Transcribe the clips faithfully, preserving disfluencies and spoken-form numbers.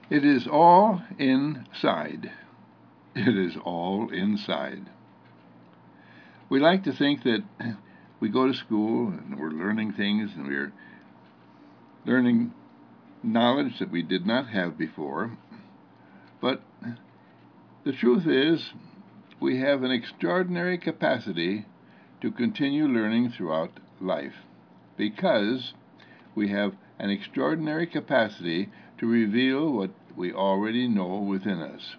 It is all inside. It is all inside. We like to think that we go to school and we're learning things and we're learning knowledge that we did not have before. But the truth is, we have an extraordinary capacity to continue learning throughout life because we have an extraordinary capacity to reveal what we already know within us.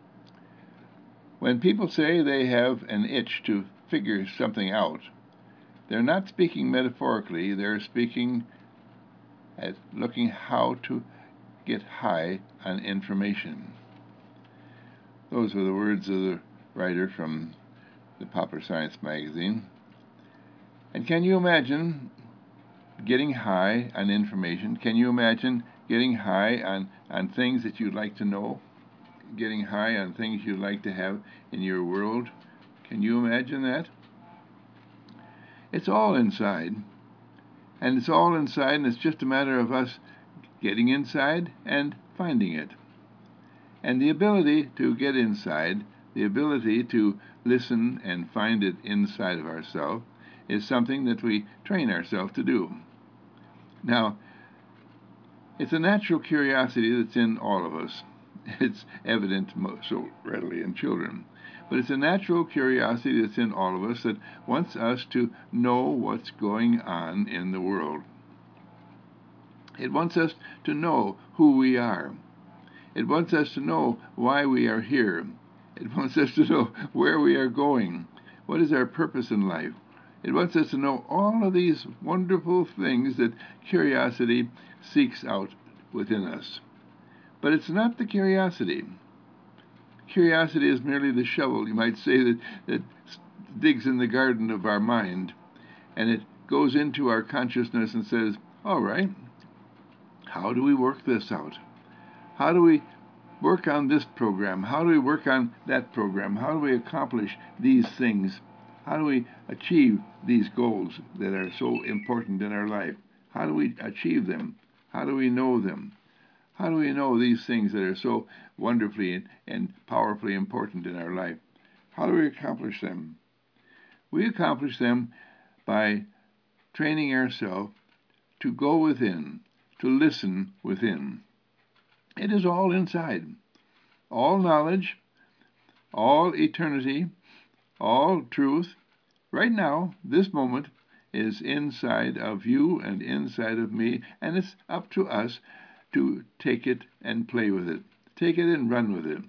When people say they have an itch to figure something out, they're not speaking metaphorically, they're speaking at looking how to get high on information. Those were the words of the writer from the Popular Science magazine. And can you imagine getting high on information? Can you imagine getting high on, on things that you'd like to know? Getting high on things you'd like to have in your world? Can you imagine that? It's all inside. And it's all inside, and it's just a matter of us getting inside and finding it. And the ability to get inside, the ability to listen and find it inside of ourselves, is something that we train ourselves to do. Now, it's a natural curiosity that's in all of us. It's evident so readily in children. But it's a natural curiosity that's in all of us that wants us to know what's going on in the world. It wants us to know who we are. It wants us to know why we are here. It wants us to know where we are going. What is our purpose in life? It wants us to know all of these wonderful things that curiosity seeks out within us. But it's not the curiosity. Curiosity is merely the shovel, you might say, that, that digs in the garden of our mind, and it goes into our consciousness and says, all right, how do we work this out? How do we work on this program? How do we work on that program? How do we accomplish these things? How do we achieve these goals that are so important in our life? How do we achieve them? How do we know them? How do we know these things that are so wonderfully and powerfully important in our life? How do we accomplish them? We accomplish them by training ourselves to go within, to listen within. It is all inside. All knowledge, all eternity, all truth, right now, this moment, is inside of you and inside of me, and it's up to us to take it and play with it. Take it and run with it.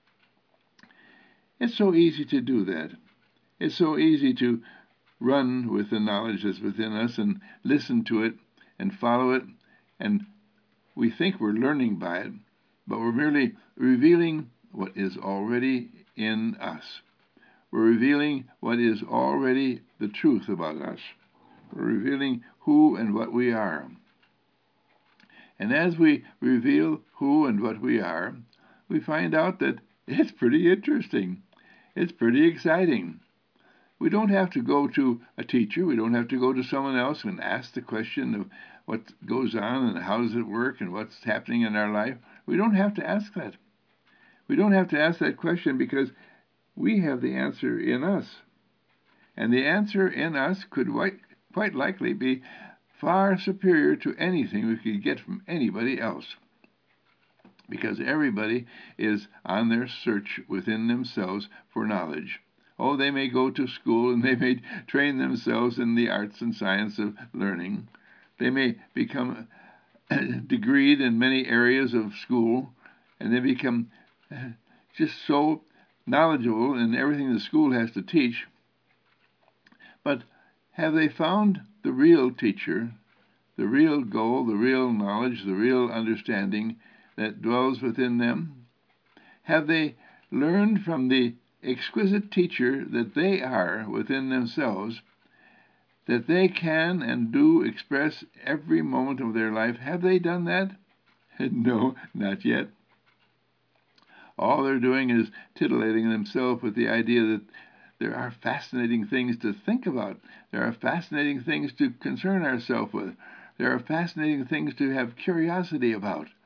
It's so easy to do that. It's so easy to run with the knowledge that's within us and listen to it and follow it, and we think we're learning by it, but we're merely revealing what is already in us. We're revealing what is already the truth about us. We're revealing who and what we are. And as we reveal who and what we are, we find out that it's pretty interesting. It's pretty exciting. We don't have to go to a teacher. We don't have to go to someone else and ask the question of what goes on and how does it work and what's happening in our life. We don't have to ask that. We don't have to ask that question because we have the answer in us. And the answer in us could quite likely be far superior to anything we could get from anybody else. Because everybody is on their search within themselves for knowledge. Oh, they may go to school and they may train themselves in the arts and science of learning. They may become degreed in many areas of school, and they become just so knowledgeable in everything the school has to teach. But have they found the real teacher, the real goal, the real knowledge, the real understanding that dwells within them? Have they learned from the exquisite teacher that they are within themselves, that they can and do express every moment of their life? Have they done that? No, not yet. All they're doing is titillating themselves with the idea that there are fascinating things to think about. There are fascinating things to concern ourselves with. There are fascinating things to have curiosity about.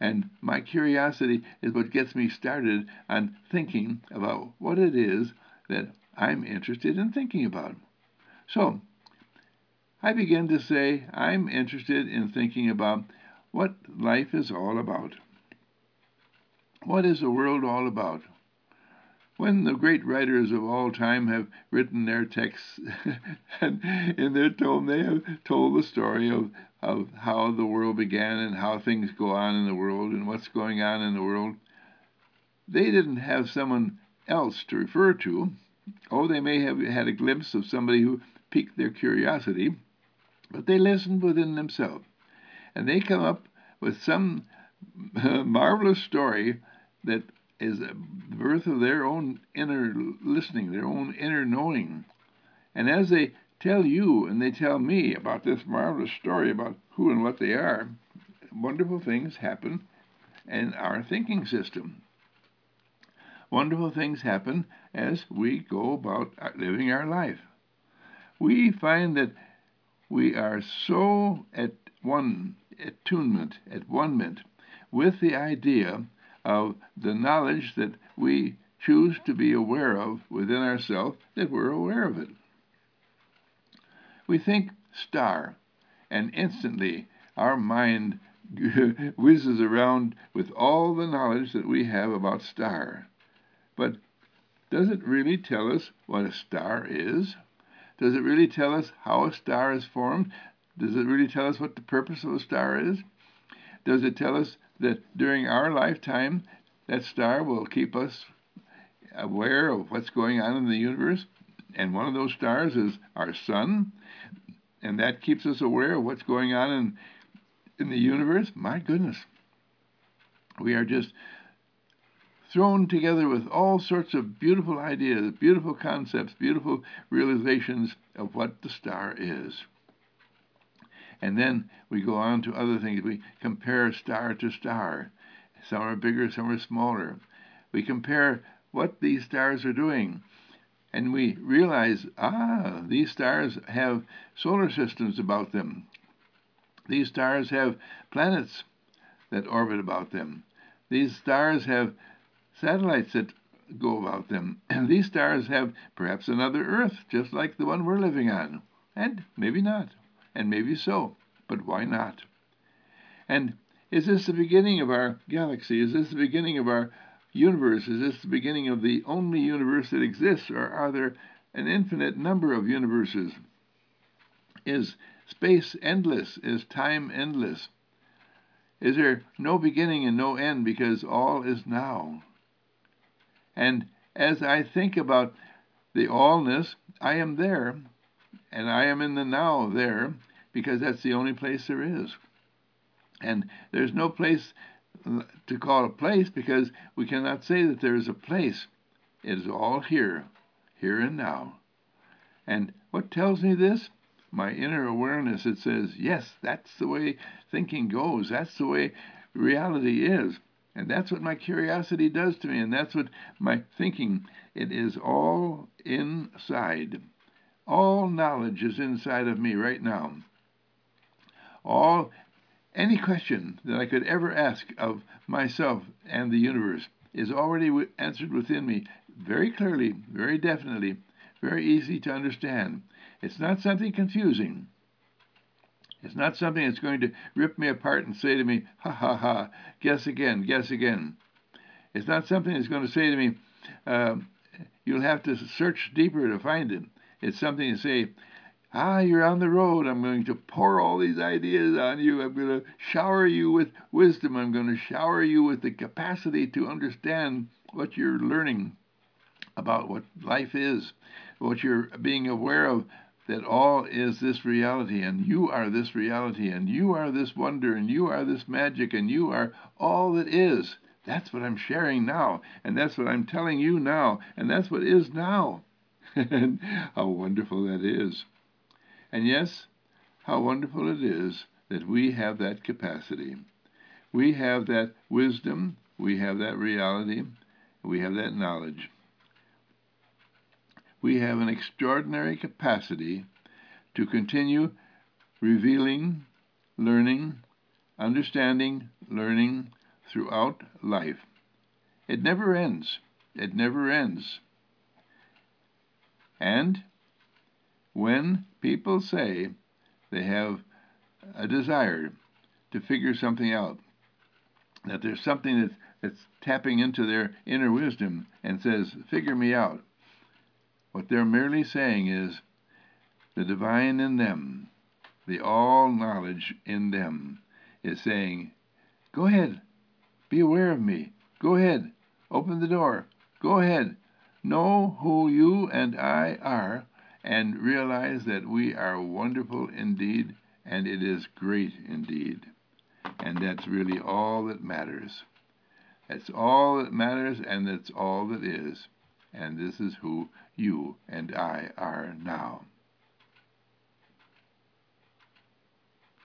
And my curiosity is what gets me started on thinking about what it is that I'm interested in thinking about. So I begin to say I'm interested in thinking about what life is all about. What is the world all about? When the great writers of all time have written their texts, and in their tome they have told the story of, of how the world began and how things go on in the world and what's going on in the world, they didn't have someone else to refer to. Oh, they may have had a glimpse of somebody who piqued their curiosity, but they listened within themselves, and they come up with some marvelous story that is the birth of their own inner listening, their own inner knowing. And as they tell you and they tell me about this marvelous story about who and what they are, wonderful things happen in our thinking system. Wonderful things happen as we go about living our life. We find that we are so at one attunement, at one-ment with the idea of the knowledge that we choose to be aware of within ourselves, that we're aware of it. We think star, and instantly our mind whizzes around with all the knowledge that we have about star. But does it really tell us what a star is? Does it really tell us how a star is formed? Does it really tell us what the purpose of a star is? Does it tell us that during our lifetime, that star will keep us aware of what's going on in the universe? And one of those stars is our sun, and that keeps us aware of what's going on in, in the universe? My goodness. We are just thrown together with all sorts of beautiful ideas, beautiful concepts, beautiful realizations of what the star is. And then we go on to other things. We compare star to star. Some are bigger, some are smaller. We compare what these stars are doing. And we realize, ah, these stars have solar systems about them. These stars have planets that orbit about them. These stars have satellites that go about them. And these stars have perhaps another Earth, just like the one we're living on. And maybe not. And maybe so, but why not? And is this the beginning of our galaxy? Is this the beginning of our universe? Is this the beginning of the only universe that exists, or are there an infinite number of universes? Is space endless? Is time endless? Is there no beginning and no end because all is now? And as I think about the allness, I am there, and I am in the now there, because that's the only place there is. And there's no place to call a place because we cannot say that there is a place. It is all here, here and now. And what tells me this? My inner awareness. It says, yes, that's the way thinking goes. That's the way reality is. And that's what my curiosity does to me, and that's what my thinking, it is all inside. All knowledge is inside of me right now. All, any question that I could ever ask of myself and the universe is already answered within me very clearly, very definitely, very easy to understand. It's not something confusing. It's not something that's going to rip me apart and say to me, ha ha ha, guess again, guess again. It's not something that's going to say to me, uh, you'll have to search deeper to find it. It's something to say, ah, you're on the road. I'm going to pour all these ideas on you. I'm going to shower you with wisdom. I'm going to shower you with the capacity to understand what you're learning about what life is, what you're being aware of, that all is this reality, and you are this reality, and you are this wonder, and you are this magic, and you are all that is. That's what I'm sharing now, and that's what I'm telling you now, and that's what is now. And how wonderful that is. And yes, how wonderful it is that we have that capacity. We have that wisdom, we have that reality, we have that knowledge. We have an extraordinary capacity to continue revealing, learning, understanding, learning, throughout life. It never ends. It never ends. And when people say they have a desire to figure something out, that there's something that's, that's tapping into their inner wisdom and says, figure me out, what they're merely saying is, the divine in them, the all-knowledge in them, is saying, go ahead, be aware of me, go ahead, open the door, go ahead, know who you and I are, and realize that we are wonderful indeed, and it is great indeed. And that's really all that matters. That's all that matters, and that's all that is. And this is who you and I are now.